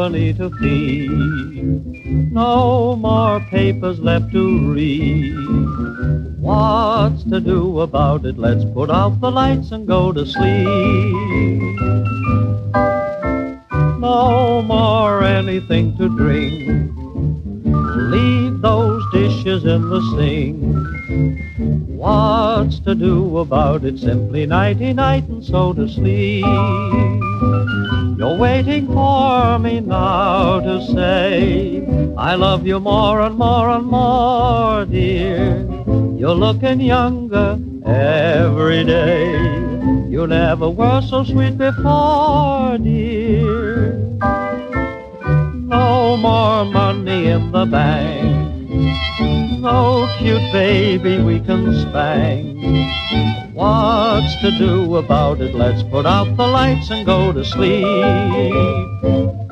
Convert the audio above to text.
company to feed. No more papers left to read. What's to do about it? Let's put out the lights and go to sleep. No more anything to drink. Leave those dishes in the sink. What's to do about it? Simply nighty-night and so to sleep. You're waiting for me now to say I love you more and more and more, dear. You're looking younger every day. You never were so sweet before, dear. No more money in the bank. No cute baby we can spank. What's to do about it? Let's put out the lights and go to sleep.